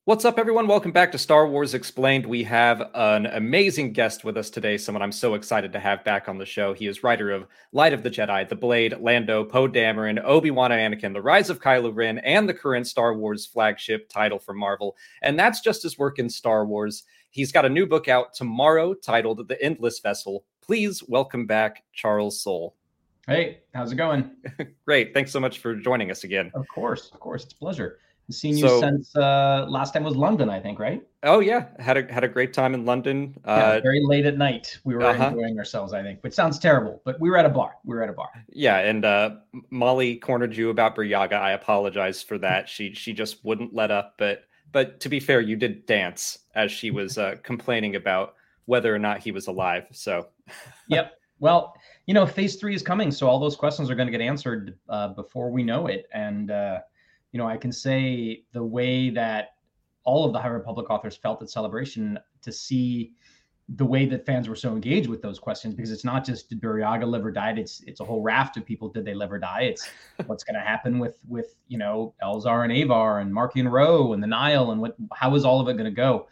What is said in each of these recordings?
What's up, everyone? Welcome back to Star Wars Explained. We have an amazing guest with us today, someone I'm so excited to have back on the show. He is writer of Light of the Jedi, The Blade, Lando, Poe Dameron, Obi-Wan and Anakin, The Rise of Kylo Ren, and the current Star Wars flagship title for Marvel. And that's just his work in Star Wars. He's got a new book out tomorrow titled The Endless Vessel. Please welcome back Charles Soule. Hey, how's it going? Great. Thanks so much for joining us again. Of course. It's a pleasure. I've seen you since last time was London, I think, right? Oh yeah, had a great time in London. Very late at night. We were enjoying ourselves, I think, which sounds terrible, but we were at a bar. Yeah, and Molly cornered you about Buryaga. I apologize for that. She just wouldn't let up. But to be fair, you did dance as she was complaining about whether or not he was alive. So. Yep. Well, phase 3 is coming, so all those questions are going to get answered before we know it, and. I can say the way that all of the High Republic authors felt at Celebration, to see the way that fans were so engaged with those questions, because it's not just did Buryaga live or died, it's a whole raft of people. Did they live or die? It's what's going to happen with Elzar and Avar and Marchion Ro and the Nihil, and how is all of it going to go?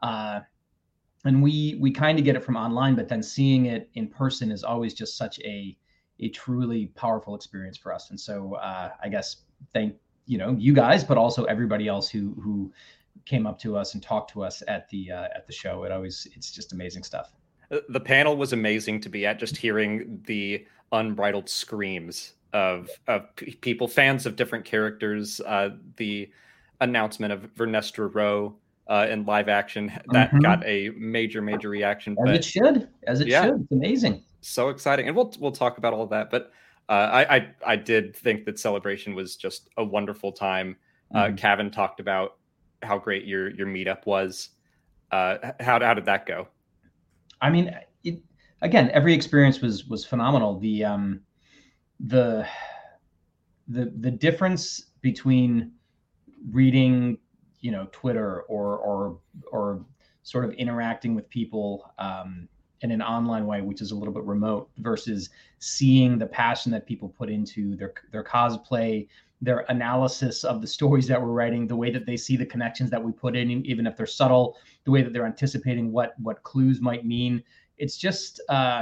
And we kind of get it from online, but then seeing it in person is always just such a truly powerful experience for us. And so I guess thank you guys, but also everybody else who came up to us and talked to us at the show. It's just amazing stuff. The panel was amazing to be at, just hearing the unbridled screams of people, fans of different characters. The announcement of Vernestra Rowe in live action that got a major reaction. As it should. It's amazing. So exciting, and we'll talk about all of that, but. I did think that Celebration was just a wonderful time. Cavan talked about how great your meetup was. How did that go? I mean, again, every experience was phenomenal. The difference between reading, Twitter or sort of interacting with people in an online way, which is a little bit remote, versus seeing the passion that people put into their cosplay, their analysis of the stories that we're writing, the way that they see the connections that we put in, even if they're subtle, the way that they're anticipating what clues might mean. It's just,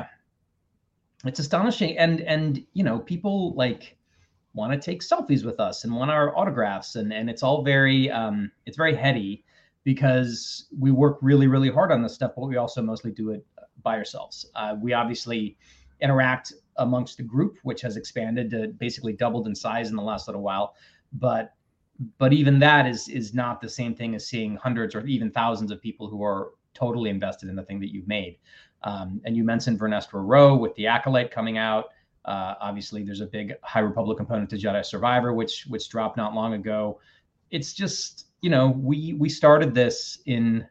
it's astonishing. And people want to take selfies with us and want our autographs. And it's all it's very heady, because we work really, really hard on this stuff, but we also mostly do it by ourselves. We obviously interact amongst the group, which has expanded to basically doubled in size in the last little while. But even that is not the same thing as seeing hundreds or even thousands of people who are totally invested in the thing that you've made. And you mentioned Vernestra Rowe with the Acolyte coming out. Obviously, there's a big High Republic component to Jedi Survivor, which dropped not long ago. It's just, we started this in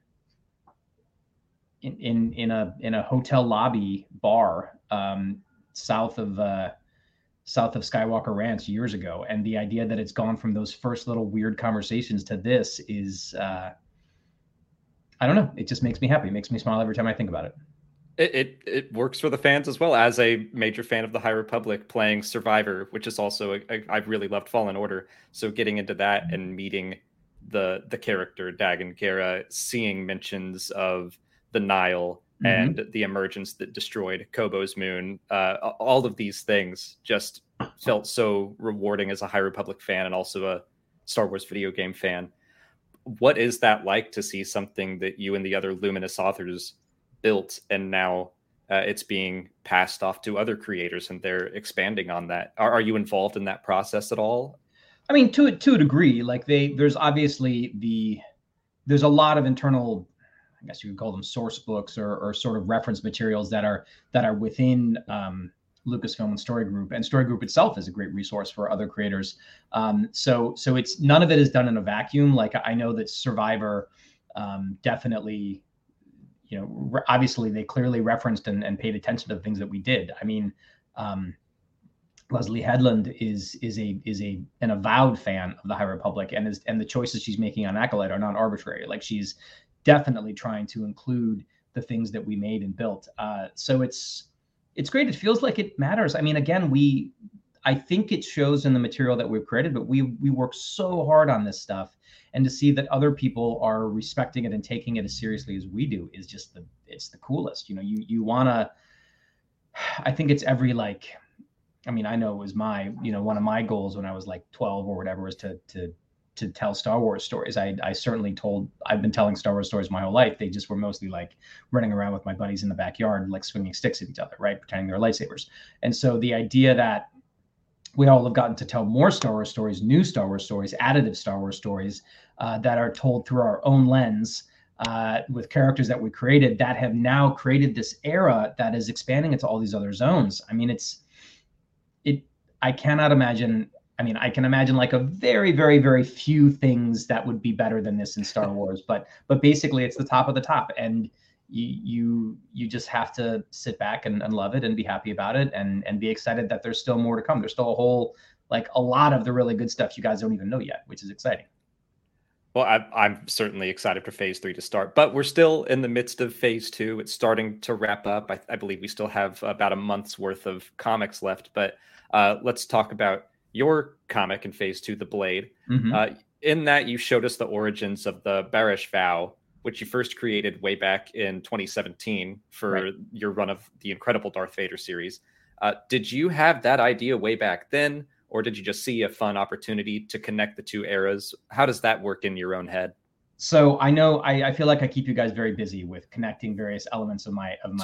a hotel lobby bar south of Skywalker Ranch years ago, and the idea that it's gone from those first little weird conversations to this is I don't know, it just makes me happy. It makes me smile every time I think about it. It works for the fans as well. As a major fan of the High Republic, playing Survivor, which is also I've really loved Fallen Order, so getting into that and meeting the character Dagan Gera, seeing mentions of the Nihil and the emergence that destroyed Kobo's moon, all of these things just felt so rewarding as a High Republic fan and also a Star Wars video game fan. What is that like, to see something that you and the other Luminous authors built, and now it's being passed off to other creators and they're expanding on that? Are you involved in that process at all? I mean, to a degree. There's obviously there's a lot of internal, I guess you could call them source books or sort of reference materials that are within Lucasfilm and Story Group, and Story Group itself is a great resource for other creators. So it's, none of it is done in a vacuum. Like, I know that Survivor definitely, obviously they clearly referenced and paid attention to the things that we did. I mean, Leslie Headland is an avowed fan of the High Republic, and the choices she's making on Acolyte are not arbitrary. Like, she's definitely trying to include the things that we made and built. So it's great. It feels like it matters. I mean, again, I think it shows in the material that we've created, but we work so hard on this stuff. and to see that other people are respecting it and taking it as seriously as we do is just it's the coolest. You want to, I think it's every, like, I mean, I know it was my, one of my goals when I was like 12 or whatever was to tell Star Wars stories. I've been telling Star Wars stories my whole life. They just were mostly like running around with my buddies in the backyard, like swinging sticks at each other, right? Pretending they're lightsabers. And so the idea that we all have gotten to tell more Star Wars stories, new Star Wars stories, additive Star Wars stories that are told through our own lens, with characters that we created that have now created this era that is expanding into all these other zones. I mean, I cannot imagine. I mean, I can imagine like a very, very, very few things that would be better than this in Star Wars, but basically it's the top of the top, and you just have to sit back and love it and be happy about it and be excited that there's still more to come. There's still a lot of the really good stuff you guys don't even know yet, which is exciting. Well, I'm certainly excited for phase 3 to start, but we're still in the midst of phase 2. It's starting to wrap up. I believe we still have about a month's worth of comics left, but let's talk about your comic in phase 2, The Blade. Mm-hmm. In that, you showed us the origins of the Barash Vow, which you first created way back in 2017 for your run of the Incredible Darth Vader series. Did you have that idea way back then, or did you just see a fun opportunity to connect the two eras? How does that work in your own head? So I know I feel like I keep you guys very busy with connecting various elements of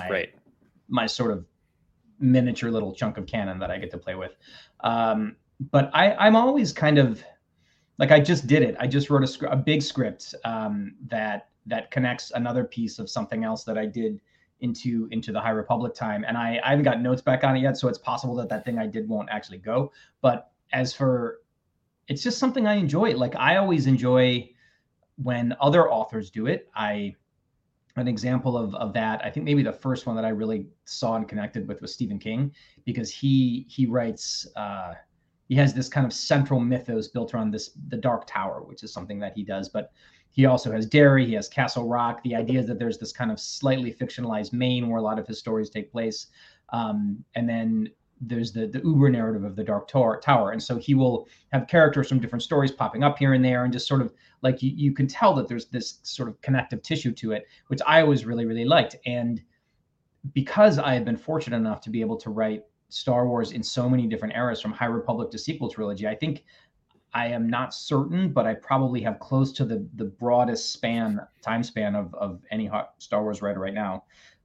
my sort of miniature little chunk of canon that I get to play with. But I'm always kind of like, I just did it. I just wrote a big script that connects another piece of something else that I did into the High Republic time. And I haven't got notes back on it yet, so it's possible that thing I did won't actually go. But as for, it's just something I enjoy. Like, I always enjoy when other authors do it. An example of that, I think maybe the first one that I really saw and connected with was Stephen King, because he writes, he has this kind of central mythos built around the Dark Tower, which is something that he does. But he also has Derry, he has Castle Rock. The idea is that there's this kind of slightly fictionalized Maine where a lot of his stories take place. And then there's the Uber narrative of the Dark Tower. And so he will have characters from different stories popping up here and there, and just sort of like you can tell that there's this sort of connective tissue to it, which I always really, really liked. And because I have been fortunate enough to be able to write Star Wars in so many different eras, from High Republic to sequel trilogy, I think I am not certain, but I probably have close to the broadest time span of any Star Wars writer right now.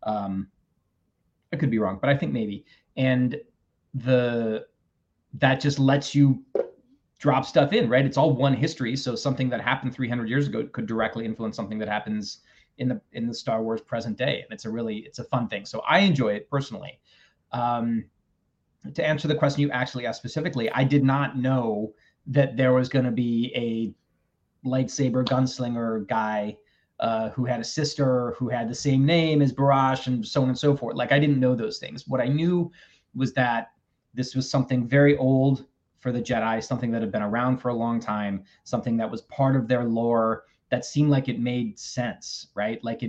I could be wrong, but I think maybe. And that just lets you drop stuff in, right? It's all one history. So something that happened 300 years ago could directly influence something that happens in the Star Wars present day. And it's a fun thing. So I enjoy it personally. To answer the question you actually asked specifically, I did not know that there was going to be a lightsaber gunslinger guy who had a sister who had the same name as Barash, and so on and so forth. Like, I didn't know those things. What I knew was that this was something very old for the Jedi, something that had been around for a long time, something that was part of their lore that seemed like it made sense, right? Like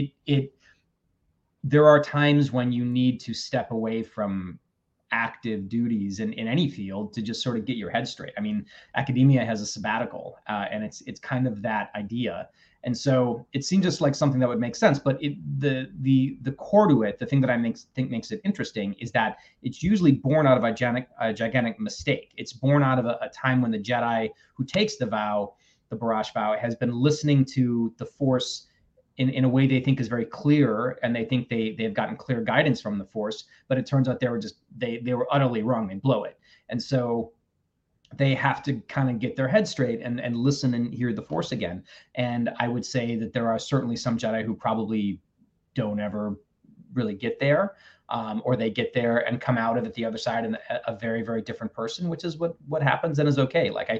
there are times when you need to step away from active duties in any field to just sort of get your head straight. I mean, academia has a sabbatical, and it's kind of that idea. And so it seemed just like something that would make sense. But the core to it, the thing that I think makes it interesting, is that it's usually born out of a gigantic mistake. It's born out of a time when the Jedi who takes the vow, the Barash vow, has been listening to the Force in a way they think is very clear, and they think they've gotten clear guidance from the Force, but it turns out they were utterly wrong. They blow it. And so they have to kind of get their head straight and listen and hear the Force again. And I would say that there are certainly some Jedi who probably don't ever really get there, or they get there and come out of it the other side and a very, very different person, which is what happens and is okay. Like, I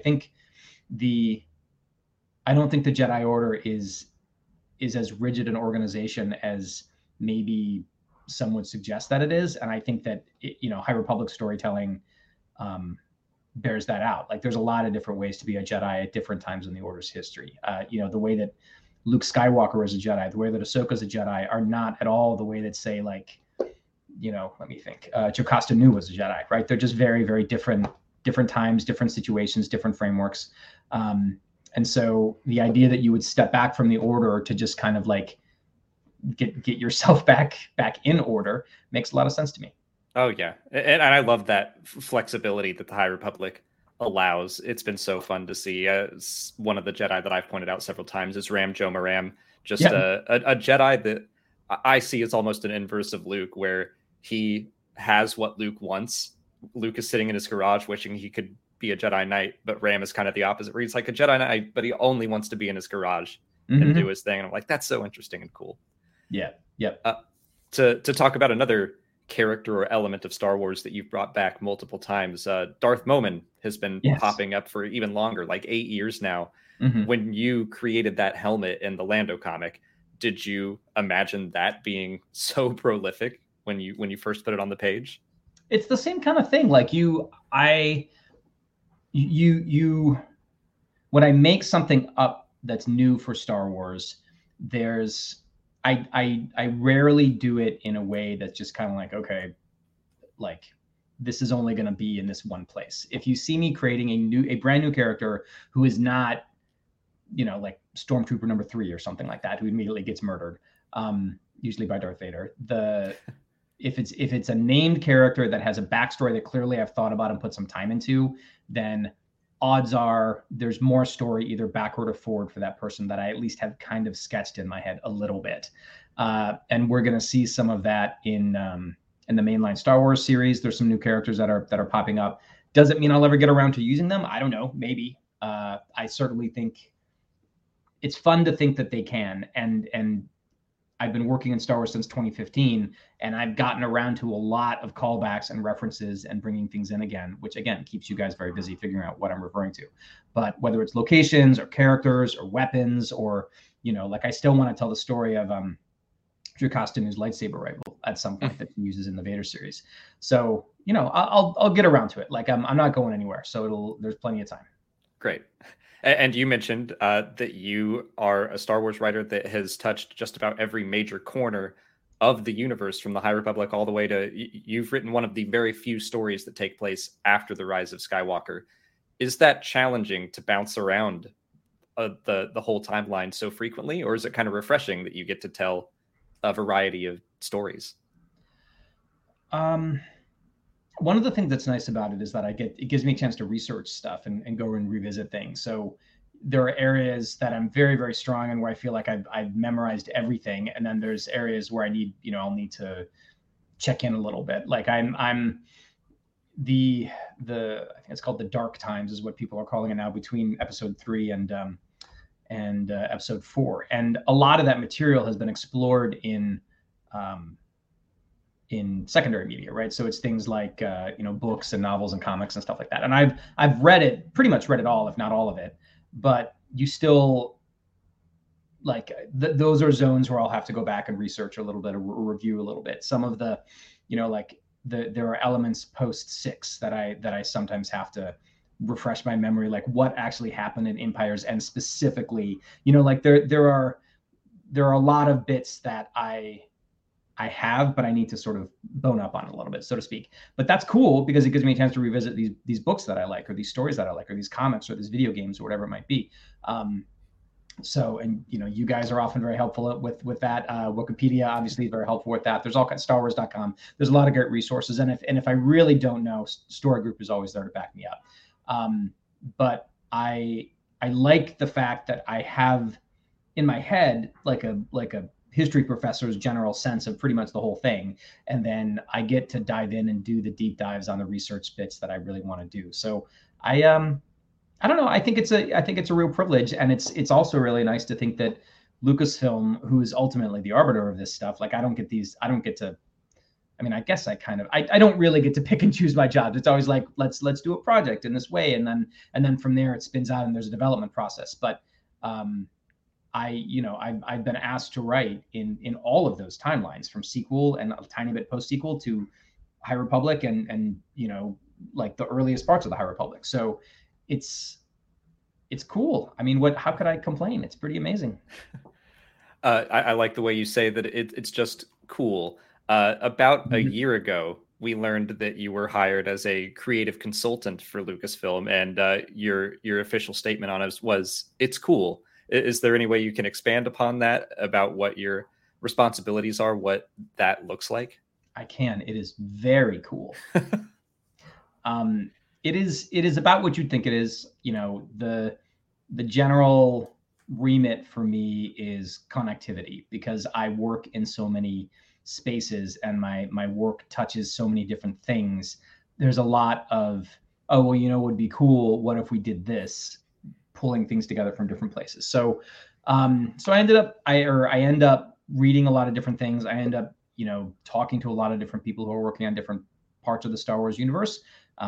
don't think the Jedi Order is as rigid an organization as maybe some would suggest that it is. And I think that High Republic storytelling bears that out. Like, there's a lot of different ways to be a Jedi at different times in the Order's history. The way that Luke Skywalker is a Jedi, the way that Ahsoka's a Jedi, are not at all the way that, say, like, let me think, Jocasta Nu was a Jedi, right? They're just very, very different times, different situations, different frameworks. And so the idea that you would step back from the order to just kind of like get yourself back in order makes a lot of sense to me. Oh yeah, and I love that flexibility that the High Republic allows. It's been so fun to see. One of the Jedi that I've pointed out several times is Ram Joe Maram, just a Jedi that I see as almost an inverse of Luke, where he has what Luke wants. Luke is sitting in his garage wishing he could be a Jedi Knight, but Ram is kind of the opposite, where he's like a Jedi Knight, but he only wants to be in his garage and do his thing. And I'm like, that's so interesting and cool. Yeah. Yep. To talk about another character or element of Star Wars that you've brought back multiple times, Darth Momin has been popping up for even longer, like 8 years now. When you created that helmet in the Lando comic, did you imagine that being so prolific when you first put it on the page? It's the same kind of thing. Like when I make something up that's new for Star Wars, I rarely do it in a way that's just kind of like, okay, like this is only going to be in this one place. If you see me creating a brand new character who is not, like Stormtrooper number 3 or something like that, who immediately gets murdered, usually by Darth Vader, if it's a named character that has a backstory that clearly I've thought about and put some time into, then odds are there's more story either backward or forward for that person that I at least have kind of sketched in my head a little bit. And we're going to see some of that in the mainline Star Wars series. There's some new characters that are popping up. Does it mean I'll ever get around to using them? I don't know. Maybe. I certainly think it's fun to think that they can. And I've been working in Star Wars since 2015, and I've gotten around to a lot of callbacks and references and bringing things in again, which again keeps you guys very busy figuring out what I'm referring to. But whether it's locations or characters or weapons, or like I still want to tell the story of Drew Costine's lightsaber rifle at some point that he uses in the Vader series. So I'll get around to it. Like I'm not going anywhere, so there's plenty of time. Great. And you mentioned that you are a Star Wars writer that has touched just about every major corner of the universe, from the High Republic all the way to, you've written one of the very few stories that take place after the rise of Skywalker. Is that challenging to bounce around the whole timeline so frequently, or is it kind of refreshing that you get to tell a variety of stories? One of the things that's nice about it is that it gives me a chance to research stuff and go and revisit things. So there are areas that I'm very, very strong in where I feel like I've memorized everything. And then there's areas where I'll need to check in a little bit. Like I'm I think it's called the Dark Times is what people are calling it now, between episode 3 and episode 4. And a lot of that material has been explored in secondary media, right? So it's things like books and novels and comics and stuff like that. And I've pretty much read it all, if not all of it. But you still like those are zones where I'll have to go back and research a little bit or review a little bit. Some of the, there are elements post 6 that I sometimes have to refresh my memory, like what actually happened in Empires, and specifically, like there are a lot of bits that I have, but I need to sort of bone up on it a little bit, so to speak. But that's cool because it gives me a chance to revisit these books that I like, or these stories that I like, or these comics, or these video games, or whatever it might be. You guys are often very helpful with that. Wikipedia obviously is very helpful with that. There's all kinds, StarWars.com. There's a lot of great resources, and if I really don't know, Story Group is always there to back me up. But I like the fact that I have in my head like a history professor's general sense of pretty much the whole thing, and then I get to dive in and do the deep dives on the research bits that I really want to do. So I don't know. I think it's a real privilege, and it's also really nice to think that Lucasfilm, who is ultimately the arbiter of this stuff, like I guess I don't really get to pick and choose my jobs. It's always like let's do a project in this way, and then from there it spins out and there's a development process. But I've been asked to write in all of those timelines, from sequel and a tiny bit post sequel to High Republic and like the earliest parts of the High Republic. So it's cool. I mean, how could I complain? It's pretty amazing. I like the way you say that it's just cool. About a year ago, we learned that you were hired as a creative consultant for Lucasfilm, and your official statement on it was, "It's cool." Is there any way you can expand upon that, about what your responsibilities are, what that looks like? I can. It is very cool. It is about what you'd think it is. You know, the general remit for me is connectivity, because I work in so many spaces and my work touches so many different things. There's a lot of, oh well, you know, it would be cool, what if we did this, pulling things together from different places. So so I end up reading a lot of different things. I end up, you know, talking to a lot of different people who are working on different parts of the Star Wars universe.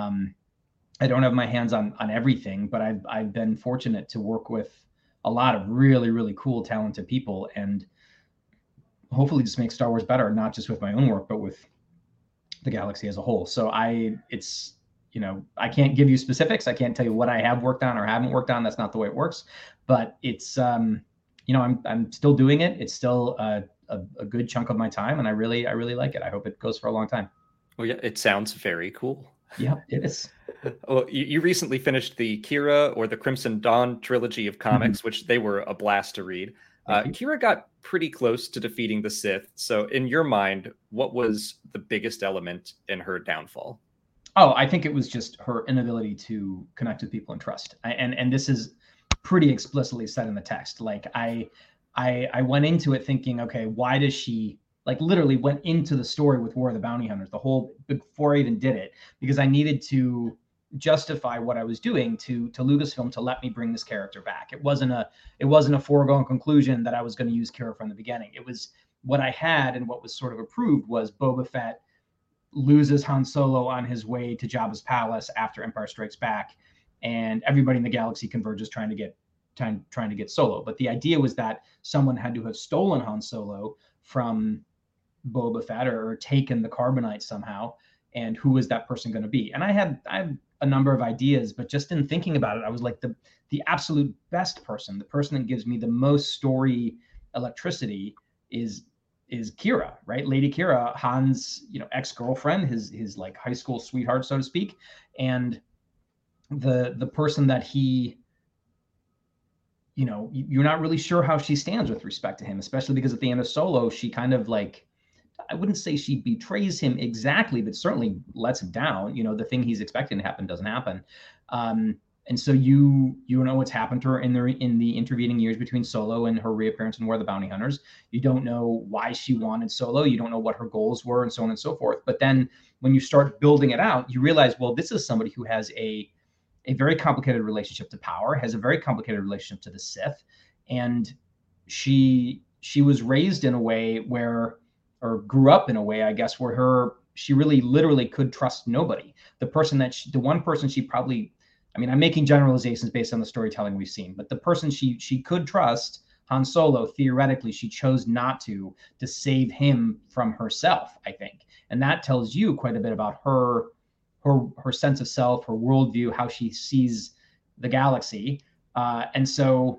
I don't have my hands on everything, but I've been fortunate to work with a lot of really, really cool, talented people, and hopefully just make Star Wars better, not just with my own work, but with the galaxy as a whole. So it's, you know, I can't give you specifics. I can't tell you what I have worked on or haven't worked on. That's not the way it works. But it's, you know, I'm still doing it. It's still a good chunk of my time, and I really like it. I hope it goes for a long time. Well, yeah, it sounds very cool. Yeah, it is. Well, you recently finished the Kira or the Crimson Dawn trilogy of comics, which they were a blast to read. Kira got pretty close to defeating the Sith. So in your mind, what was the biggest element in her downfall? Oh, I think it was just her inability to connect with people and trust. And this is pretty explicitly said in the text. Like I went into it thinking, okay, why does she, like, literally went into the story with War of the Bounty Hunters, the whole, before I even did it, because I needed to justify what I was doing to Lucasfilm to let me bring this character back. It wasn't a foregone conclusion that I was going to use Kira from the beginning. It was what I had, and what was sort of approved was Boba Fett loses Han Solo on his way to Jabba's palace after Empire Strikes Back, and everybody in the galaxy converges trying to get Solo. But the idea was that someone had to have stolen Han Solo from Boba Fett, or taken the carbonite somehow, and who was that person going to be? And I have a number of ideas, but just in thinking about it, I was like, the absolute best person, the person that gives me the most story electricity is Kira, right? Lady Kira, Han's, you know, ex-girlfriend, his like high school sweetheart, so to speak, and the person that he, you know, you're not really sure how she stands with respect to him, especially because at the end of Solo, she kind of, like, I wouldn't say she betrays him exactly, but certainly lets him down. You know, the thing he's expecting to happen doesn't happen. And so you know what's happened to her in the intervening years between Solo and her reappearance in War of the Bounty Hunters. You don't know why she wanted Solo. You don't know what her goals were, and so on and so forth. But then when you start building it out, you realize, well, this is somebody who has a very complicated relationship to power, has a very complicated relationship to the Sith, and she was raised in a way where, or grew up in a way, I guess, where she really literally could trust nobody. The one person she probably, I mean, I'm making generalizations based on the storytelling we've seen, but the person she could trust, Han Solo, theoretically, she chose not to save him from herself, I think. And that tells you quite a bit about her sense of self, her worldview, how she sees the galaxy. And so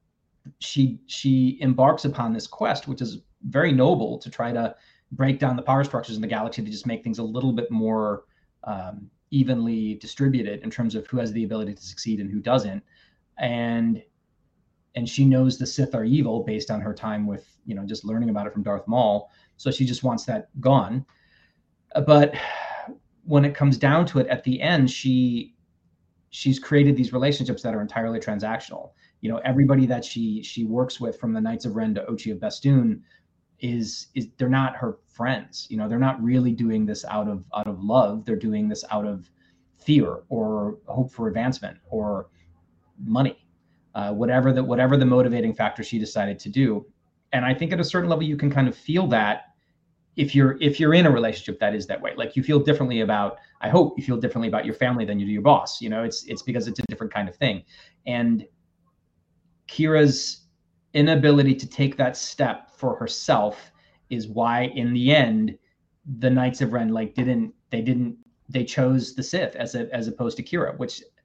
she embarks upon this quest, which is very noble, to try to break down the power structures in the galaxy, to just make things a little bit more evenly distributed in terms of who has the ability to succeed and who doesn't. And she knows the Sith are evil based on her time with, you know, just learning about it from Darth Maul. So she just wants that gone. But when it comes down to it, at the end, she's created these relationships that are entirely transactional. You know, everybody that she works with, from the Knights of Ren to Ochi of Bestoon, is they're not her friends. You know, they're not really doing this out of love. They're doing this out of fear or hope for advancement or money, whatever the motivating factor she decided to do. And I think at a certain level, you can kind of feel that if you're in a relationship that is that way. Like, you feel differently about, I hope you feel differently about your family than you do your boss. You know, it's because it's a different kind of thing. And Kira's inability to take that step for herself is why, in the end, the Knights of Ren, like, they chose the Sith as opposed to Kira, which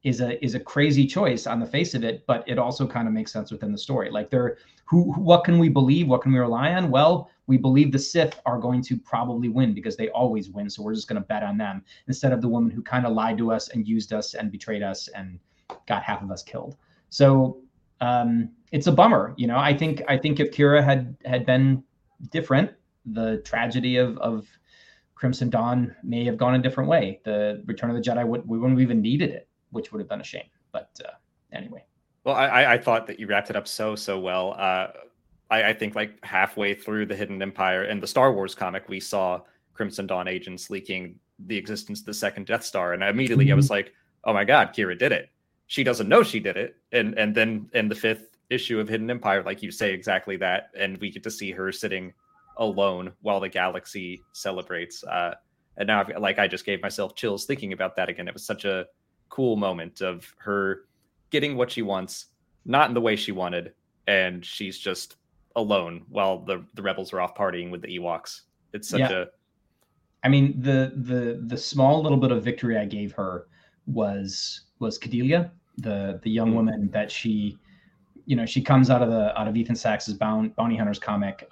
is a crazy choice on the face of it, but it also kind of makes sense within the story. Like what can we believe? What can we rely on? Well, we believe the Sith are going to probably win because they always win. So we're just going to bet on them instead of the woman who kind of lied to us and used us and betrayed us and got half of us killed. So it's a bummer. I think if Kira had been different, the tragedy of Crimson Dawn may have gone a different way. The Return of the Jedi, we wouldn't have even needed it, which would have been a shame. But anyway. Well, I thought that you wrapped it up so well. I think like halfway through the Hidden Empire and the Star Wars comic, we saw Crimson Dawn agents leaking the existence of the second Death Star, and immediately I was like, oh my God, Kira did it. She doesn't know she did it. And then in the 5th issue of Hidden Empire, like you say, exactly that, and we get to see her sitting alone while the galaxy celebrates. And now I just gave myself chills thinking about that again. It was such a cool moment of her getting what she wants, not in the way she wanted, and she's just alone while the rebels are off partying with the Ewoks. It's such a I mean, the small little bit of victory I gave her was Cadelia, the young woman that she comes out of Ethan Sachs's Bounty Hunters comic.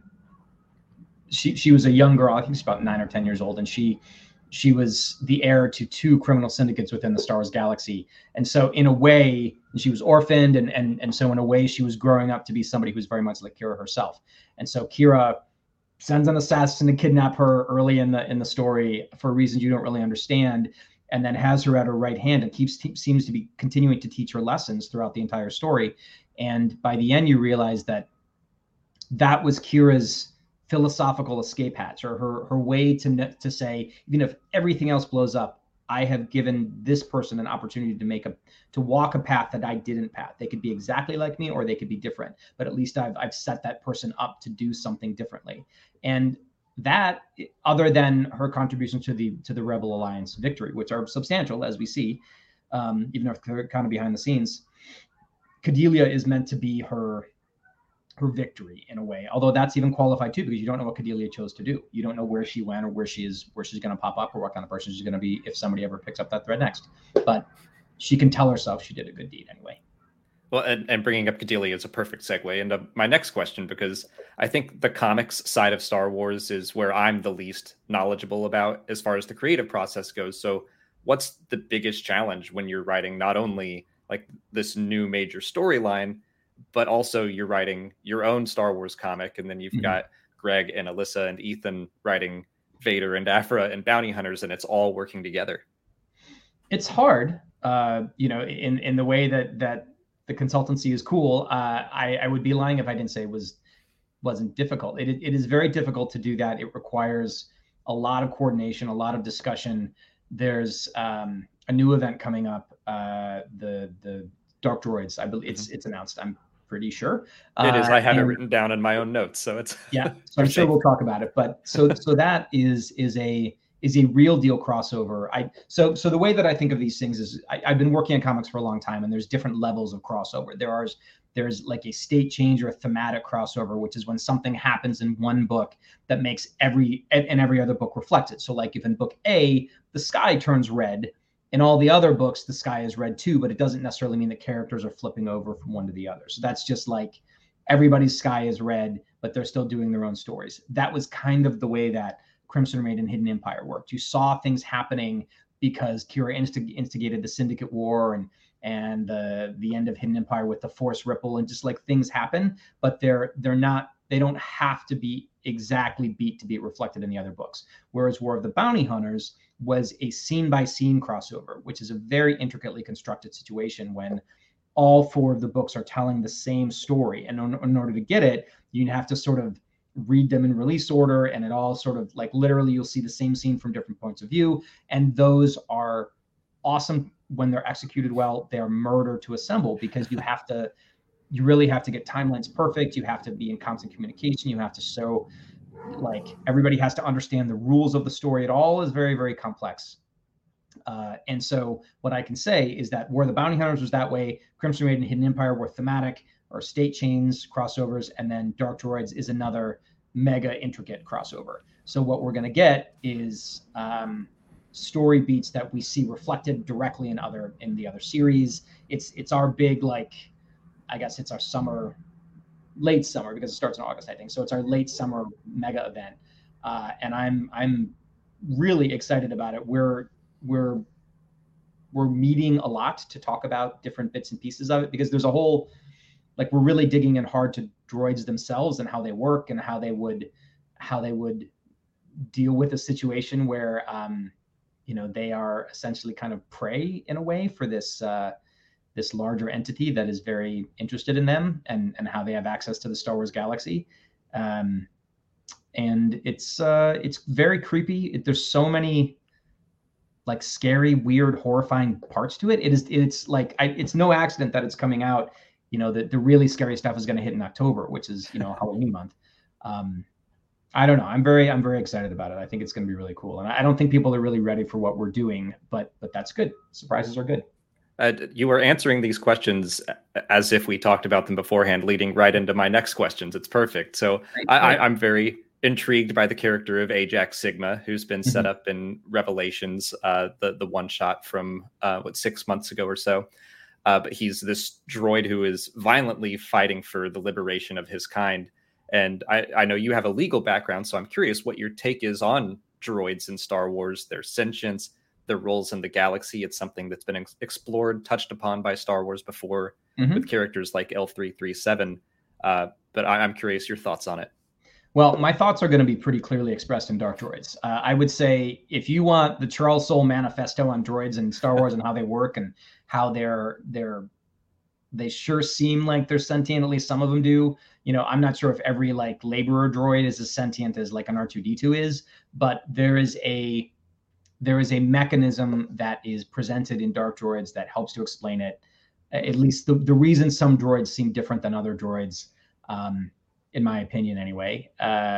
She was a young girl. I think she's about 9 or 10 years old, and she was the heir to 2 criminal syndicates within the Star Wars galaxy. And so in a way, she was orphaned, and so in a way, she was growing up to be somebody who's very much like Kira herself. And so Kira sends an assassin to kidnap her early in the story for reasons you don't really understand, and then has her at her right hand and seems to be continuing to teach her lessons throughout the entire story. And by the end, you realize that was Kira's philosophical escape hatch, or her way to say, even if everything else blows up, I have given this person an opportunity to walk a path that I didn't path. They could be exactly like me, or they could be different, but at least I've set that person up to do something differently. And that, other than her contribution to the Rebel Alliance victory, which are substantial as we see, even if they're kind of behind the scenes, Cadelia is meant to be her victory in a way, although that's even qualified too, because you don't know what Cadelia chose to do. You don't know where she went, or where she's going to pop up, or what kind of person she's going to be if somebody ever picks up that thread next. But she can tell herself she did a good deed anyway. Well, and bringing up Cadelia is a perfect segue into my next question, because I think the comics side of Star Wars is where I'm the least knowledgeable about as far as the creative process goes. So what's the biggest challenge when you're writing not only like this new major storyline, but also you're writing your own Star Wars comic, and then you've got Greg and Alyssa and Ethan writing Vader and Aphra and Bounty Hunters, and it's all working together? It's hard, in the way that the consultancy is cool. I would be lying if I didn't say it wasn't difficult. It is very difficult to do that. It requires a lot of coordination, a lot of discussion. There's a new event coming up, the Dark Droids. I believe it's announced. I'm pretty sure it is. I have it written down in my own notes, so it's yeah. So I'm sure we'll talk about it. But so that is a real deal crossover. So the way that I think of these things is I've been working on comics for a long time, and there's different levels of crossover. There's like a state change or a thematic crossover, which is when something happens in one book that makes every other book reflect it. So like if in book A the sky turns red, in all the other books, the sky is red too, but it doesn't necessarily mean that characters are flipping over from one to the other. So that's just like everybody's sky is red, but they're still doing their own stories. That was kind of the way that Crimson Raid and Hidden Empire worked. You saw things happening because Kira instigated the Syndicate War and the end of Hidden Empire with the Force Ripple, and just like things happen, but they don't have to be exactly beat to be reflected in the other books. Whereas War of the Bounty Hunters was a scene-by-scene crossover, which is a very intricately constructed situation when all 4 of the books are telling the same story. And in order to get it, you have to sort of read them in release order, and it all sort of like literally you'll see the same scene from different points of view. And those are awesome when they're executed well. They're murder to assemble, because you really have to get timelines perfect. You have to be in constant communication. You have to show, like, everybody has to understand the rules of the story. It all is very, very complex. And so what I can say is that War of the Bounty Hunters was that way. Crimson Raid and Hidden Empire were thematic or state chains crossovers. And then Dark Droids is another mega intricate crossover. So what we're going to get is story beats that we see reflected directly in the other series. It's our big, like, I guess it's our late summer, because it starts in August, I think. So it's our late summer mega event, and I'm really excited about it. We're meeting a lot to talk about different bits and pieces of it, because there's a whole, like, we're really digging in hard to droids themselves and how they work and how they would deal with a situation where they are essentially kind of prey in a way for this larger entity that is very interested in them, and how they have access to the Star Wars galaxy. And it's very creepy. There's so many, like, scary, weird, horrifying parts to it. It's no accident that it's coming out. The really scary stuff is going to hit in October, which is Halloween month. I don't know. I'm very excited about it. I think it's going to be really cool, and I don't think people are really ready for what we're doing, but that's good. Surprises are good. You were answering these questions as if we talked about them beforehand, leading right into my next questions. It's perfect. So I'm very intrigued by the character of Ajax Sigma, who's been set up in Revelations, the one shot from 6 months ago or so. But he's this droid who is violently fighting for the liberation of his kind. And I know you have a legal background, so I'm curious what your take is on droids in Star Wars, their sentience, their roles in the galaxy. It's something that's been explored, touched upon by Star Wars before with characters like L337. But I'm curious your thoughts on it. Well, my thoughts are going to be pretty clearly expressed in Dark Droids. I would say if you want the Charles Soule manifesto on droids and Star Wars and how they work and how they sure seem like they're sentient, at least some of them do. I'm not sure if every, like, laborer droid is as sentient as, like, an R2-D2 is, but there is a mechanism that is presented in Dark Droids that helps to explain it. At least the reason some droids seem different than other droids, in my opinion, anyway.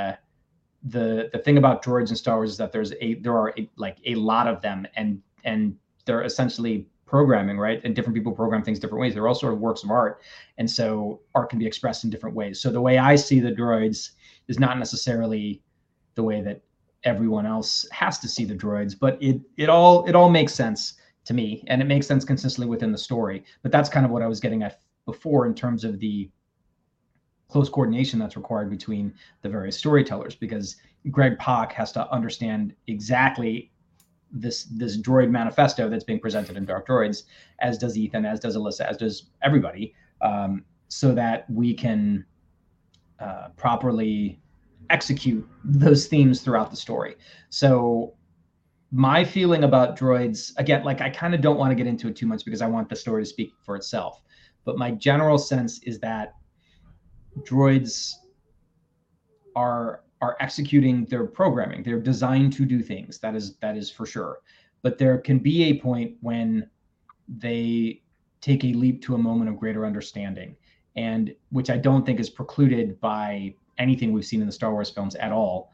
The thing about droids in Star Wars is that there are a lot of them, and they're essentially programming, right? And different people program things different ways. They're all sort of works of art, and so art can be expressed in different ways. So the way I see the droids is not necessarily the way that everyone else has to see the droids, but it all makes sense to me, and it makes sense consistently within the story. But that's kind of what I was getting at before in terms of the close coordination that's required between the various storytellers, because Greg Pak has to understand exactly this droid manifesto that's being presented in Dark Droids, as does Ethan, as does Alyssa, as does everybody, so that we can properly execute those themes throughout the story. So my feeling about droids, again, like, I kind of don't want to get into it too much because I want the story to speak for itself, but my general sense is that droids are executing their programming. They're designed to do things. That is for sure. But there can be a point when they take a leap to a moment of greater understanding, and which I don't think is precluded by anything we've seen in the Star Wars films at all.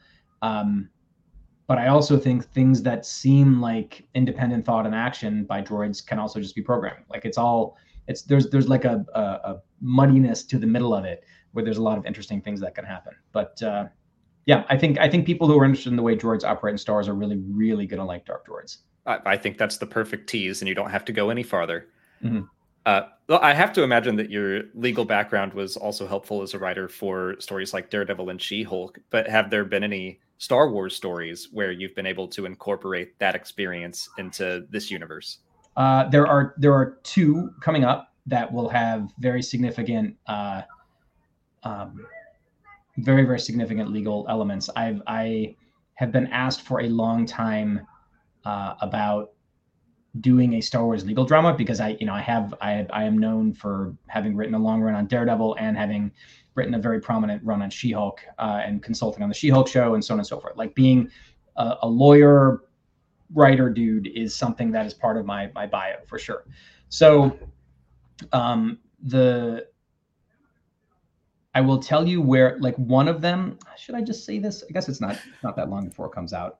But I also think things that seem like independent thought and action by droids can also just be programming. Like, there's like a muddiness to the middle of it where there's a lot of interesting things that can happen. But yeah, I think people who are interested in the way droids operate in Star Wars are really, really going to like Dark Droids. I think that's the perfect tease, and you don't have to go any farther. Well, I have to imagine that your legal background was also helpful as a writer for stories like Daredevil and She-Hulk, but have there been any Star Wars stories where you've been able to incorporate that experience into this universe? There are two coming up that will have very significant, very, very significant legal elements. I have been asked for a long time about doing a Star Wars legal drama, because I am known for having written a long run on Daredevil and having written a very prominent run on She-Hulk, and consulting on the She-Hulk show and so on and so forth. Like, being a lawyer writer dude is something that is part of my bio for sure. So I will tell you where, like, one of them, should I just say this? I guess it's not that long before it comes out.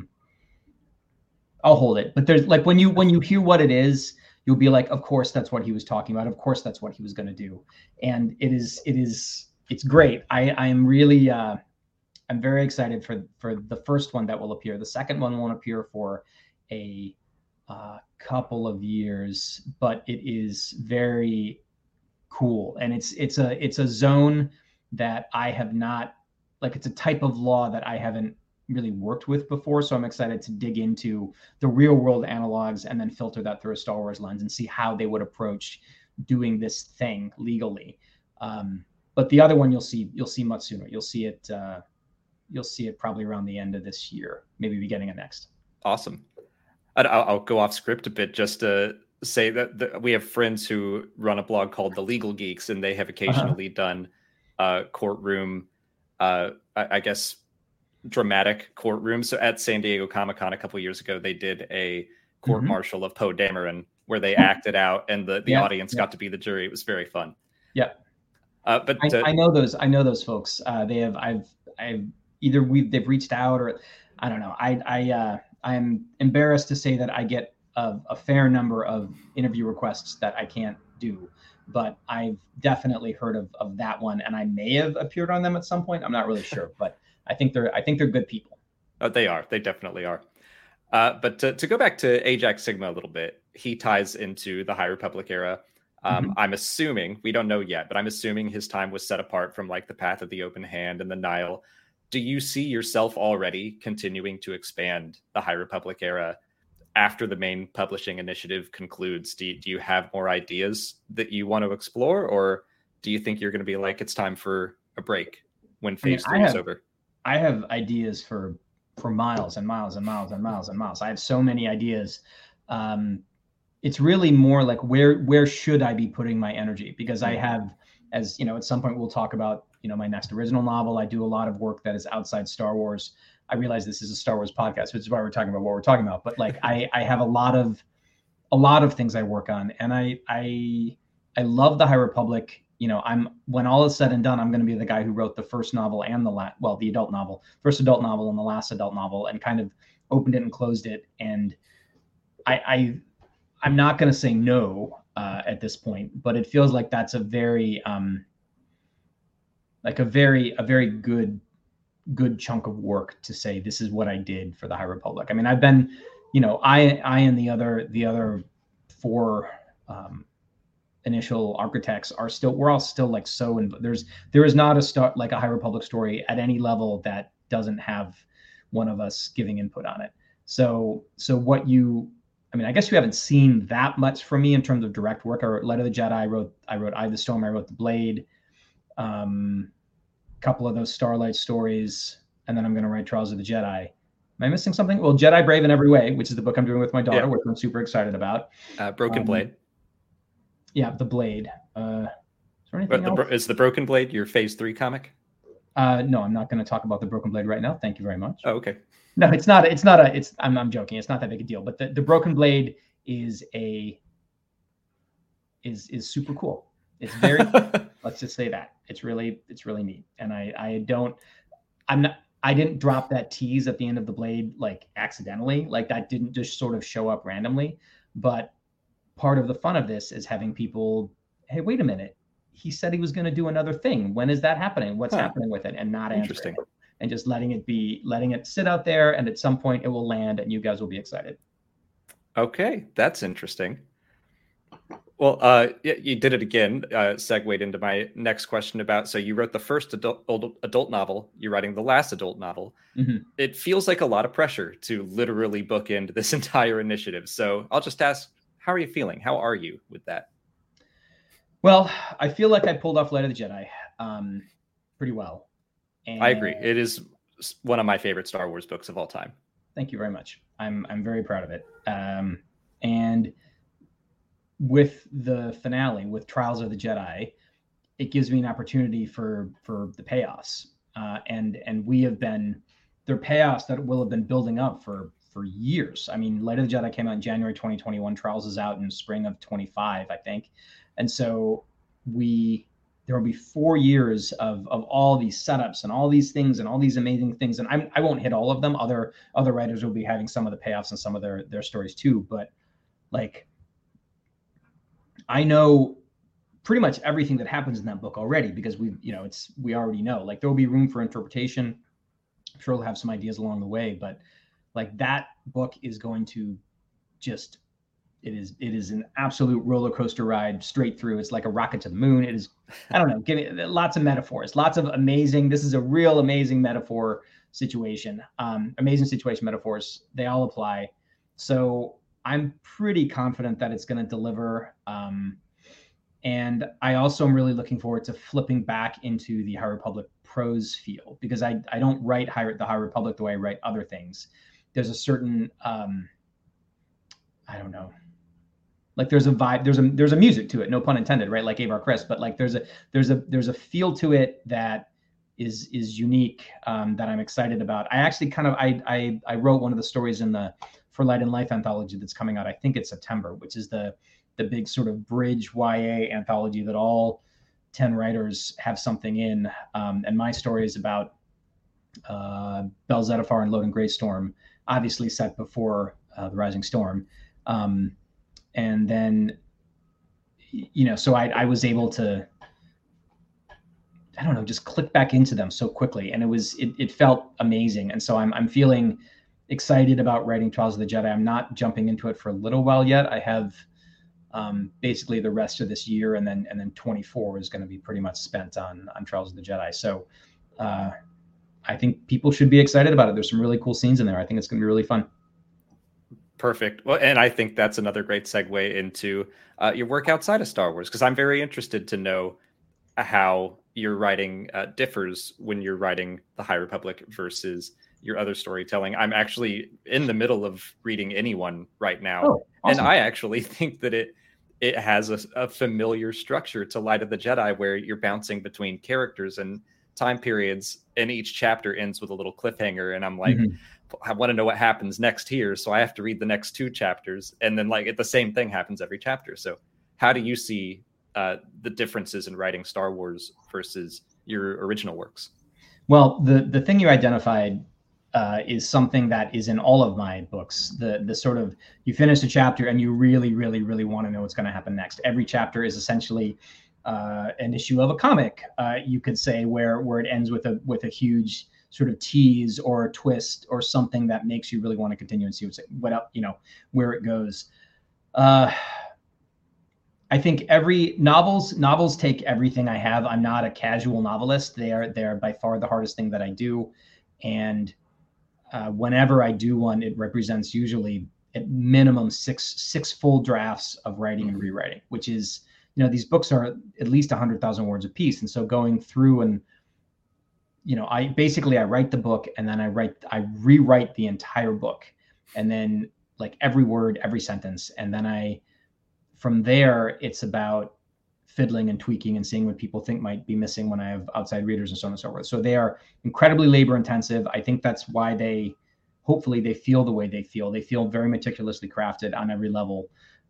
I'll hold it. But there's, like, when you hear what it is, you'll be like, of course that's what he was talking about. Of course that's what he was going to do. And it's great. I am really I'm very excited for the first one that will appear. The second one won't appear for a couple of years, but it is very cool, and it's a zone that I have not, like, it's a type of law that I haven't really worked with before. So I'm excited to dig into the real world analogs and then filter that through a Star Wars lens and see how they would approach doing this thing legally. But the other one you'll see much sooner. You'll see it probably around the end of this year, maybe beginning of next. Awesome. I'll go off script a bit just to say that we have friends who run a blog called The Legal Geeks, and they have occasionally done courtroom, I guess, dramatic courtrooms. So at San Diego Comic-Con a couple years ago, they did a court martial of Poe Dameron where they acted out, and the audience got to be the jury. It was very fun. Yeah. But I know those folks. They've reached out, or I don't know. I'm embarrassed to say that I get a fair number of interview requests that I can't do, but I've definitely heard of that one, and I may have appeared on them at some point. I'm not really sure, but I think they're good people. They are. They definitely are. But to go back to Ajax Sigma a little bit, he ties into the High Republic era. I'm assuming, we don't know yet, but I'm assuming his time was set apart from like the Path of the Open Hand and the Nile. Do you see yourself already continuing to expand the High Republic era after the main publishing initiative concludes? Do you have more ideas that you want to explore, or do you think you're going to be like, it's time for a break when phase 3 is over? I have ideas for miles and miles and miles and miles and miles. I have so many ideas. It's really more like where should I be putting my energy? Because I have, as you know, at some point we'll talk about, my next original novel. I do a lot of work that is outside Star Wars. I realize this is a Star Wars podcast, which is why we're talking about what we're talking about. But like, I have a lot of things I work on, and I love the High Republic. When all is said and done, I'm going to be the guy who wrote the first novel and the adult novel, first adult novel and the last adult novel, and kind of opened it and closed it. And I'm not going to say no at this point, but it feels like that's a very very good chunk of work to say this is what I did for the High Republic. I mean, I've been, I and the other 4 initial architects we're all still like there is not a High Republic story at any level that doesn't have one of us giving input on it. So I guess you haven't seen that much from me in terms of direct work. I wrote Light of the Jedi. I wrote Eye of the Storm. I wrote The Blade. Couple of those Starlight stories, and then I'm going to write Trials of the Jedi. Am I missing something? Well, Jedi Brave in Every Way, which is the book I'm doing with my daughter, which I'm super excited about. Broken Blade. Yeah, The Blade. Is there anything else? Is the Broken Blade your phase 3 comic? No, I'm not going to talk about the Broken Blade right now. Thank you very much. Oh, okay. No, I'm joking. It's not that big a deal, but the Broken Blade is super cool. It's very, let's just say that it's really neat. And I didn't drop that tease at the end of The Blade, like accidentally, like that didn't just sort of show up randomly. But part of the fun of this is having people, hey, wait a minute. He said he was going to do another thing. When is that happening? What's happening with it? And not answering it, and just letting it sit out there. And at some point it will land and you guys will be excited. Okay. That's interesting. Well, you did it again. Segued into my next question about, so you wrote the first adult novel, you're writing the last adult novel. It feels like a lot of pressure to literally bookend this entire initiative. So I'll just ask, how are you feeling? How are you with that? Well, I feel like I pulled off Light of the Jedi pretty well. And I agree. It is one of my favorite Star Wars books of all time. Thank you very much. I'm very proud of it. And with the finale, with Trials of the Jedi, it gives me an opportunity for the payoffs. And we have been, they're payoffs that will have been building up for years. I mean, Light of the Jedi came out in January 2021. Trials is out in spring of 25, I think. And so there will be 4 years of all these setups and all these things and all these amazing things. And I won't hit all of them. Other writers will be having some of the payoffs and some of their stories too. But like, I know pretty much everything that happens in that book already, because we already know, like, there will be room for interpretation. I'm sure we'll have some ideas along the way, but Like that book is going to just, it is an absolute roller coaster ride straight through. It's like a rocket to the moon. It is, I don't know, give me lots of metaphors, lots of amazing, this is a real amazing metaphor situation, amazing situation metaphors. They all apply. So I'm pretty confident that it's going to deliver. And I also am really looking forward to flipping back into the High Republic prose field, because I don't write the High Republic the way I write other things. There's a certain, I don't know, like there's a vibe, there's a music to it, no pun intended, right? Like Avar Kriss, but like there's a feel to it that is unique, that I'm excited about. I actually kind of, I wrote one of the stories in the For Light and Life anthology that's coming out, I think it's September, which is the big sort of bridge YA anthology that all 10 writers have something in. And my story is about Bel Zettifar and Loden Greystorm, obviously set before the Rising Storm. And then, you know, so I was able to, I don't know, just click back into them so quickly. And it felt amazing. And so I'm feeling excited about writing Trials of the Jedi. I'm not jumping into it for a little while yet. I have basically the rest of this year, and then 24 is going to be pretty much spent on Trials of the Jedi. So I think people should be excited about it. There's some really cool scenes in there. I think it's going to be really fun. Perfect. Well, and I think that's another great segue into your work outside of Star Wars, because I'm very interested to know how your writing differs when you're writing the High Republic versus your other storytelling. I'm actually in the middle of reading Anyone right now. Oh, awesome. And I actually think that it has a familiar structure to Light of the Jedi, where you're bouncing between characters and time periods, and each chapter ends with a little cliffhanger. And I'm like, I want to know what happens next here, so I have to read the next 2 chapters, and then like the same thing happens every chapter. So how do you see the differences in writing Star Wars versus your original works? Well, the thing you identified is something that is in all of my books. The sort of, you finish a chapter and you really, really, really want to know what's going to happen next. Every chapter is essentially an issue of a comic, you could say, where it ends with a huge sort of tease or a twist or something that makes you really want to continue and see where it goes. I think every novels take everything I have. I'm not a casual novelist. They're by far the hardest thing that I do. And whenever I do one, it represents usually at minimum six full drafts of writing and rewriting, which is, you know, these books are at least 100,000 words a piece. And so going through and, you know, I write the book, and then I rewrite the entire book, and then like every word, every sentence. And then from there, it's about fiddling and tweaking and seeing what people think might be missing when I have outside readers and so on and so forth. So they are incredibly labor intensive. I think that's why hopefully they feel the way they feel. They feel very meticulously crafted on every level.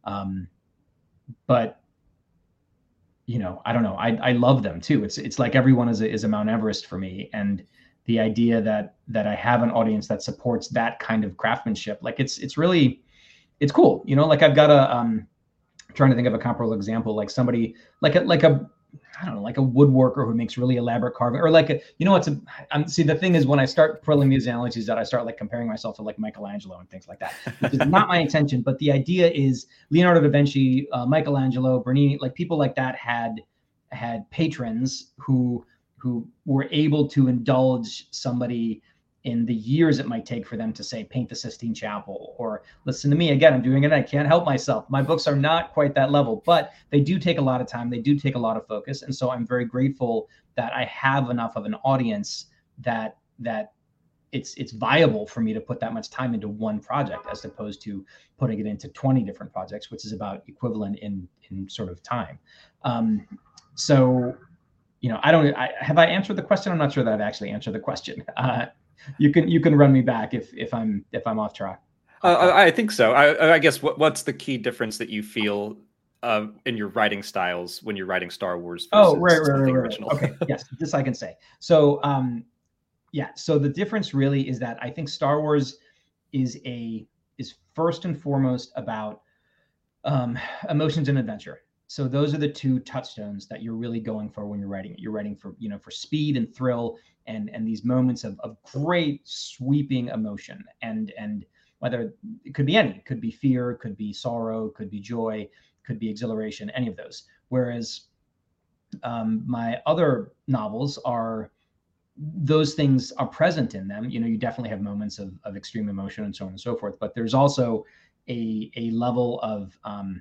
But you know, I don't know. I love them too. It's like everyone is a Mount Everest for me. And the idea that I have an audience that supports that kind of craftsmanship, like it's really, it's cool. You know, like I've got I'm trying to think of a comparable example, like somebody like a I don't know, like a woodworker who makes really elaborate carving, or like see, the thing is, when I start pulling these analogies out, I start like comparing myself to like Michelangelo and things like that, which is not my intention. But the idea is Leonardo da Vinci, Michelangelo, Bernini, like people like that had patrons who were able to indulge somebody in the years it might take for them to, say, paint the Sistine Chapel, or listen to me again, I'm doing it, I can't help myself. My books are not quite that level, but they do take a lot of time. They do take a lot of focus. And so I'm very grateful that I have enough of an audience that it's viable for me to put that much time into one project, as opposed to putting it into 20 different projects, which is about equivalent in sort of time. So, you know, have I answered the question? I'm not sure that I've actually answered the question. You can run me back if I'm off track. I think so. I guess what's the key difference that you feel in your writing styles when you're writing Star Wars versus something original? Okay, yes, this I can say. So so the difference really is that I think Star Wars is first and foremost about emotions and adventure. So those are the two touchstones that you're really going for when you're writing it. You're writing for, you know, for speed and thrill, and these moments of great sweeping emotion, and whether it could be any, it could be fear, it could be sorrow, it could be joy, it could be exhilaration, any of those. Whereas my other novels are, those things are present in them. You definitely have moments of extreme emotion and so on and so forth, but there's also a level of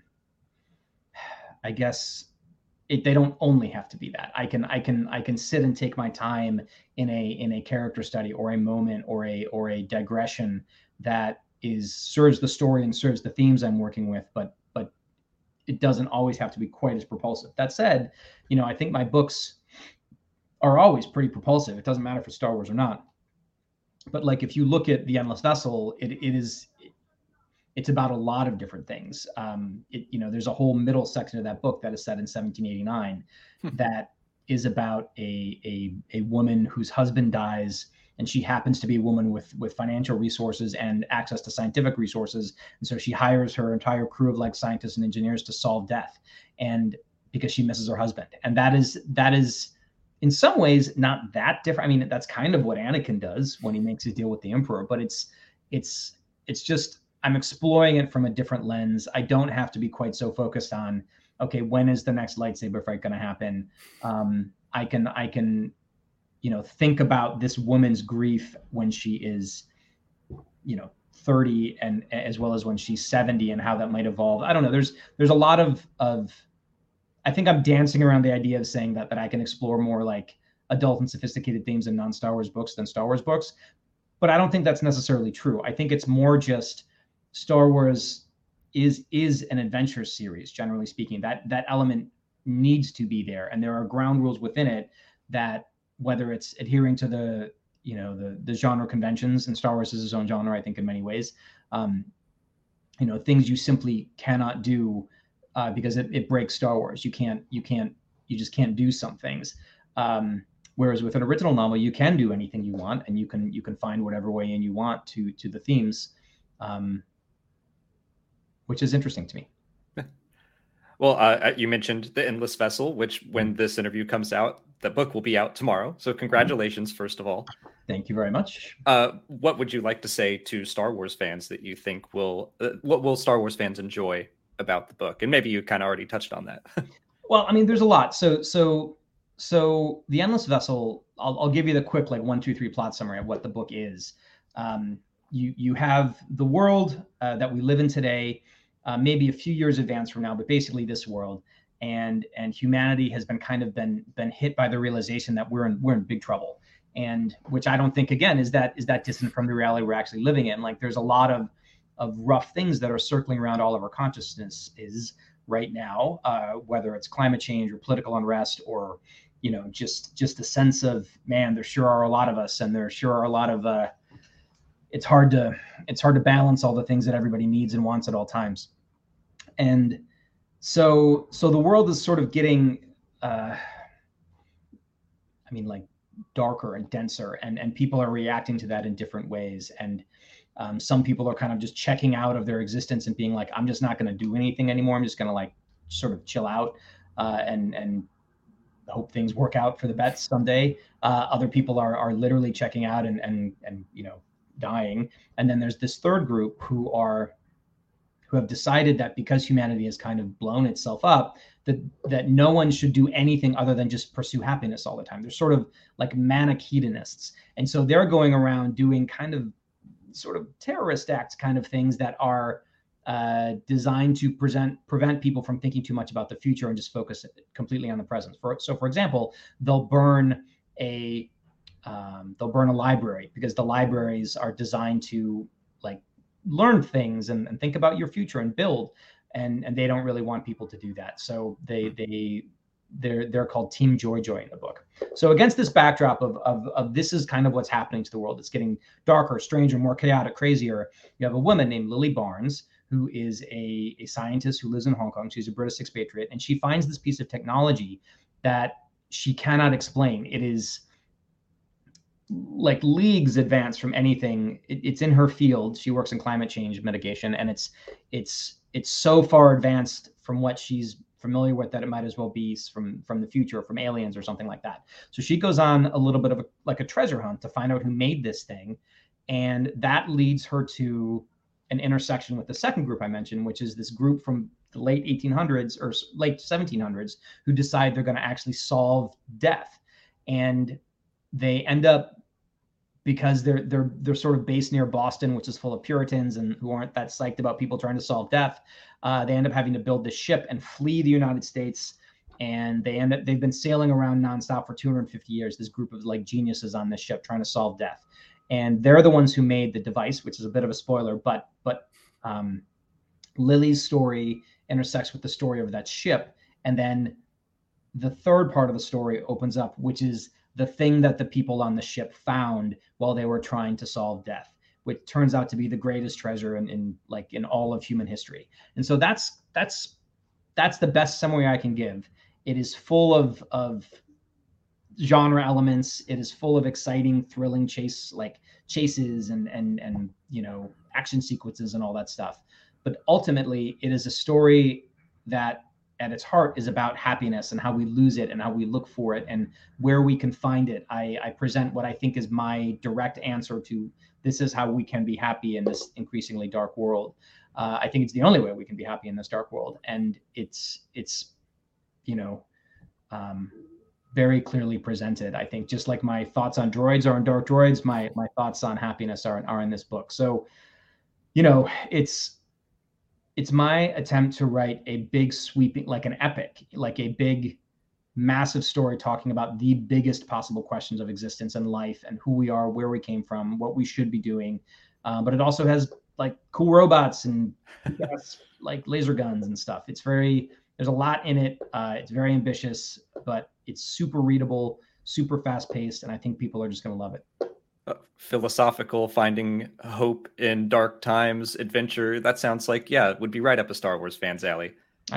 I guess they don't only have to be that. I can sit and take my time in a character study or a moment or a digression that serves the story and serves the themes I'm working with, but it doesn't always have to be quite as propulsive. That said, I think my books are always pretty propulsive. It doesn't matter if it's Star Wars or not. But like, if you look at The Endless Vessel, it's about a lot of different things. There's a whole middle section of that book that is set in 1789 that is about a woman whose husband dies, and she happens to be a woman with financial resources and access to scientific resources. And so she hires her entire crew of like scientists and engineers to solve death, and because she misses her husband. And that is in some ways not that different. I mean, that's kind of what Anakin does when he makes his deal with the Emperor, but it's just, I'm exploring it from a different lens. I don't have to be quite so focused on, okay, when is the next lightsaber fight going to happen? I can think about this woman's grief when she is 30, and as well as when she's 70, and how that might evolve. I don't know. There's a lot of I think I'm dancing around the idea of saying that I can explore more like adult and sophisticated themes in non-Star Wars books than Star Wars books, but I don't think that's necessarily true. I think it's more just Star Wars is an adventure series, generally speaking. That element needs to be there, and there are ground rules within it that, whether it's adhering to the genre conventions, and Star Wars is its own genre, I think, in many ways, things you simply cannot do because it breaks Star Wars. You just can't do some things. Whereas with an original novel, you can do anything you want, and you can find whatever way in you want to the themes, which is interesting to me. Well, you mentioned The Endless Vessel, which, when this interview comes out, the book will be out tomorrow. So congratulations, first of all. Thank you very much. What would you like to say to Star Wars fans that you think what will Star Wars fans enjoy about the book? And maybe you kind of already touched on that. Well, I mean, there's a lot. So The Endless Vessel, I'll give you the quick 1, 2, 3 plot summary of what the book is. You have the world that we live in today, maybe a few years advanced from now, but basically this world, and humanity has been hit by the realization that we're in big trouble, and which I don't think, again, is that distant from the reality we're actually living in. Like, there's a lot of rough things that are circling around all of our consciousnesses right now, whether it's climate change or political unrest, or just a sense of, man, there sure are a lot of us, and there sure are a lot of it's hard to balance all the things that everybody needs and wants at all times. And so the world is sort of getting darker and denser, and people are reacting to that in different ways. And some people are kind of just checking out of their existence and being like, I'm just not going to do anything anymore. I'm just going to sort of chill out and hope things work out for the best someday. Other people are literally checking out and dying. And then there's this third group who have decided that because humanity has kind of blown itself up, that no one should do anything other than just pursue happiness all the time. They're sort of like manic hedonists. And so they're going around doing kind of sort of terrorist acts kind of things that are designed to prevent people from thinking too much about the future and just focus completely on the present. So for example, they'll burn a library, because the libraries are designed to learn things and think about your future and build, and they don't really want people to do that. So they're called Team Joy in the book. So against this backdrop of this is kind of what's happening to the world. It's getting darker, stranger, more chaotic, crazier. You have a woman named Lily Barnes, who is a scientist who lives in Hong Kong. She's a British expatriate, and she finds this piece of technology that she cannot explain. It is leagues advanced from anything. It's in her field. She works in climate change mitigation, and it's so far advanced from what she's familiar with that it might as well be from the future, or from aliens or something like that. So she goes on a little bit of a treasure hunt to find out who made this thing. And that leads her to an intersection with the second group I mentioned, which is this group from the late 1800s or late 1700s who decide they're going to actually solve death. And they end up, because they're sort of based near Boston, which is full of Puritans and who aren't that psyched about people trying to solve death, they end up having to build this ship and flee the United States. And they've been sailing around nonstop for 250 years, this group of like geniuses on this ship trying to solve death. And they're the ones who made the device, which is a bit of a spoiler, but Lily's story intersects with the story of that ship. And then the third part of the story opens up, which is the thing that the people on the ship found while they were trying to solve death, which turns out to be the greatest treasure in all of human history. And so that's the best summary I can give. It is full of genre elements. It is full of exciting, thrilling chases and action sequences and all that stuff. But ultimately, it is a story that at its heart is about happiness and how we lose it and how we look for it and where we can find it. I present what I think is my direct answer to this is how we can be happy in this increasingly dark world. I think it's the only way we can be happy in this dark world. And it's very clearly presented. I think just like my thoughts on droids are in Dark Droids, my thoughts on happiness are in this book. So, it's my attempt to write a big sweeping, like an epic, like a big, massive story talking about the biggest possible questions of existence and life and who we are, where we came from, what we should be doing. But it also has like cool robots and like laser guns and stuff. There's a lot in it. It's very ambitious, but it's super readable, super fast paced. And I think people are just going to love it. Philosophical, finding hope in dark times, adventure. That sounds like, it would be right up a Star Wars fan's alley. I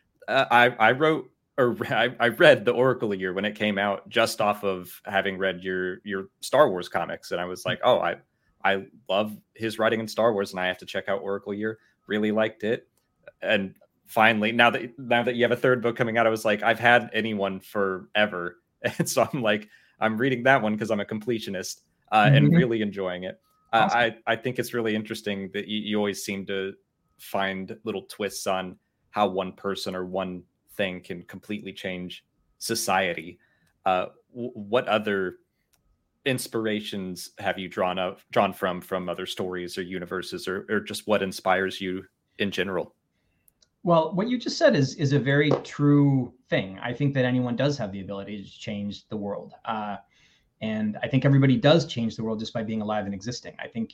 read The Oracle Year when it came out, just off of having read your Star Wars comics. And I was like, oh, I love his writing in Star Wars and I have to check out Oracle Year. Really liked it. And finally, now that you have a third book coming out, I was like, I've had anyone forever. And so I'm reading that one because I'm a completionist. And really enjoying it. Awesome. I think it's really interesting that you always seem to find little twists on how one person or one thing can completely change society. What other inspirations have you drawn from other stories or universes, or just what inspires you in general? Well, what you just said is a very true thing. I think that anyone does have the ability to change the world. And I think everybody does change the world just by being alive and existing. I think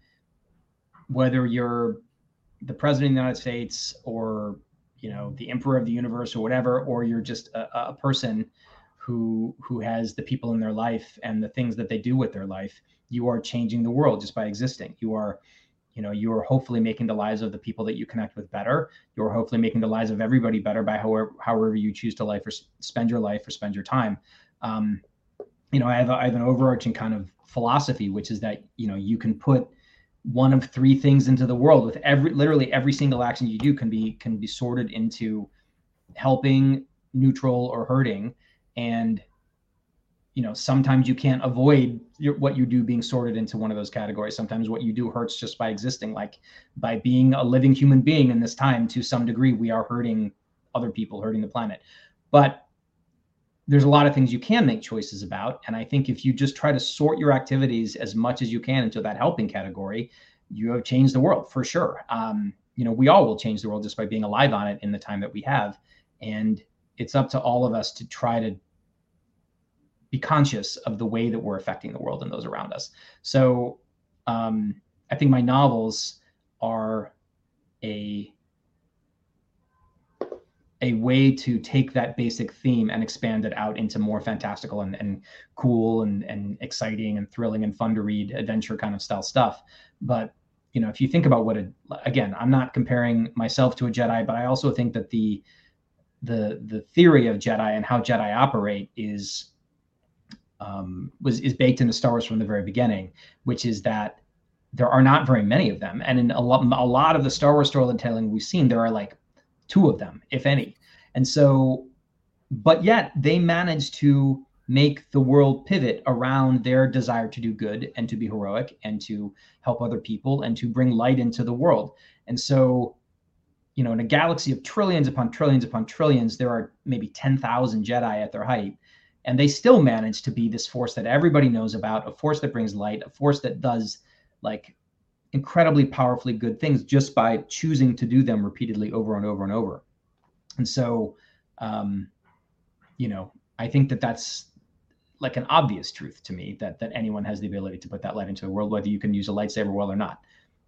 whether you're the president of the United States or, the emperor of the universe or whatever, or you're just a person who has the people in their life and the things that they do with their life, you are changing the world just by existing. You are hopefully making the lives of the people that you connect with better. You're hopefully making the lives of everybody better by however you choose to spend your life or spend your time. I have an overarching kind of philosophy, which is that, you can put one of three things into the world with literally every single action you do can be sorted into helping, neutral, or hurting. And, sometimes you can't avoid what you do being sorted into one of those categories. Sometimes what you do hurts just by existing, like by being a living human being in this time. To some degree, we are hurting other people, hurting the planet. But there's a lot of things you can make choices about. And I think if you just try to sort your activities as much as you can into that helping category, you have changed the world for sure. We all will change the world just by being alive on it in the time that we have. And it's up to all of us to try to be conscious of the way that we're affecting the world and those around us. So I think my novels are a way to take that basic theme and expand it out into more fantastical and cool and exciting and thrilling and fun to read adventure kind of style stuff. But, if you think about again, I'm not comparing myself to a Jedi, but I also think that the theory of Jedi and how Jedi operate is baked into Star Wars from the very beginning, which is that there are not very many of them. And in a lot of the Star Wars storytelling we've seen, there are like two of them, if any. And so, but yet they managed to make the world pivot around their desire to do good and to be heroic and to help other people and to bring light into the world. And so, you know, in a galaxy of trillions upon trillions upon trillions, there are maybe 10,000 Jedi at their height. And they still manage to be this force that everybody knows about, a force that brings light, a force that does like incredibly powerfully good things just by choosing to do them repeatedly over and over and over. And so, you know, I think that that's like an obvious truth to me, that anyone has the ability to put that light into the world, whether you can use a lightsaber well or not.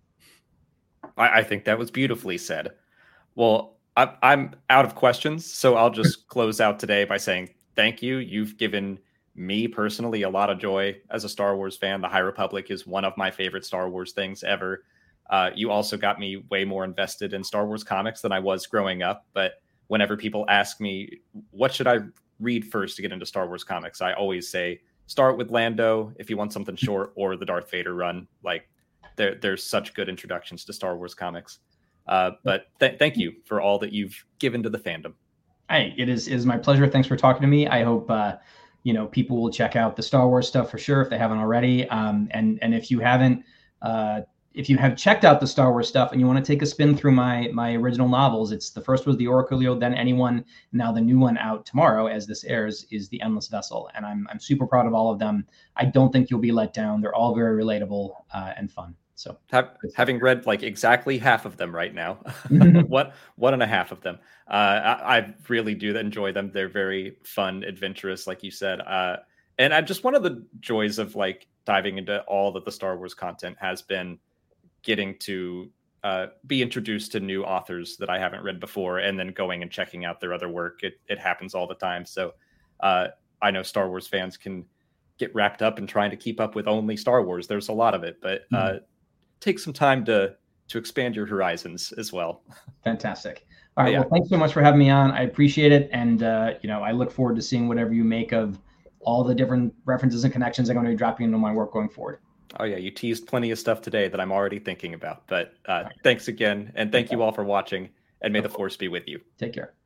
I think that was beautifully said. Well, I'm out of questions, so I'll just close out today by saying thank you. You've given me personally a lot of joy as a Star Wars fan. The High Republic is one of my favorite Star Wars things ever. You also got me way more invested in Star Wars comics than I was growing up. But whenever people ask me, what should I read first to get into Star Wars comics, I always say, start with Lando if you want something short, or the Darth Vader run. Like, there's such good introductions to Star Wars comics. But thank you for all that you've given to the fandom. Hey, it is my pleasure. Thanks for talking to me. I hope you know, people will check out the Star Wars stuff for sure if they haven't already. And if you haven't, if you have checked out the Star Wars stuff and you want to take a spin through my original novels, it's the first was The Oracle, then Anyone. Now the new one out tomorrow as this airs is The Endless Vessel, and I'm super proud of all of them. I don't think you'll be let down. They're all very relatable and fun. So having read like exactly half of them right now, one and a half of them, I really do enjoy them. They're very fun, adventurous, like you said. And I just, one of the joys of like diving into all of the Star Wars content has been getting to be introduced to new authors that I haven't read before, and then going and checking out their other work. It happens all the time. So I know Star Wars fans can get wrapped up in trying to keep up with only Star Wars. There's a lot of it, but take some time to expand your horizons as well. Fantastic. All right. Yeah. Well, thanks so much for having me on. I appreciate it. And, you know, I look forward to seeing whatever you make of all the different references and connections I'm going to be dropping into my work going forward. Oh yeah. You teased plenty of stuff today that I'm already thinking about, but thanks again. And thank you all for watching, and may the Force be with you. Take care.